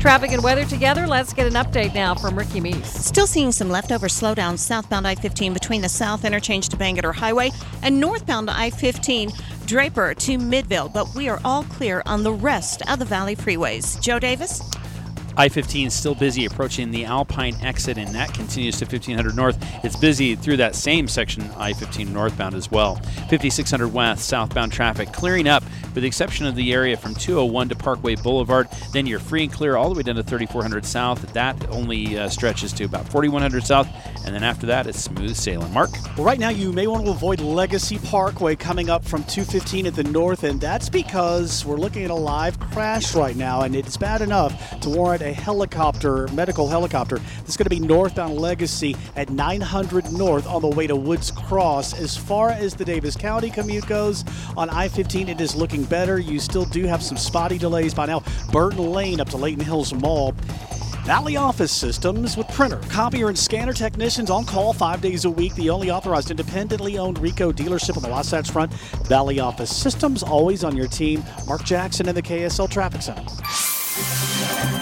traffic and weather together. Let's get an update now from Ricky Meese. Still seeing some leftover slowdowns southbound I-15 between the South Interchange to Bangerter Highway and northbound I-15 Draper to Midville, but we are all clear on the rest of the Valley freeways. Joe Davis? I-15 is still busy approaching the Alpine exit, and that continues to 1500 north. It's busy through that same section, I-15 northbound as well. 5600 west, southbound traffic clearing up with the exception of the area from 201 to Parkway Boulevard. Then you're free and clear all the way down to 3400 south. That only stretches to about 4100 south, and then after that, it's smooth sailing. Mark? Well, right now, you may want to avoid Legacy Parkway coming up from 215 at the north, and that's because we're looking at a live crash right now, and it's bad enough to warrant a medical helicopter. This is going to be northbound Legacy at 900 north on the way to Woods Cross. As far as the Davis County commute goes, on I-15 it is looking better. You still do have some spotty delays by now. Burton Lane up to Layton Hills Mall. Valley Office Systems with printer, copier, and scanner technicians on call 5 days a week. The only authorized independently owned Rico dealership on the Wasatch Front. Valley Office Systems, always on your team. Mark Jackson in the KSL Traffic Center.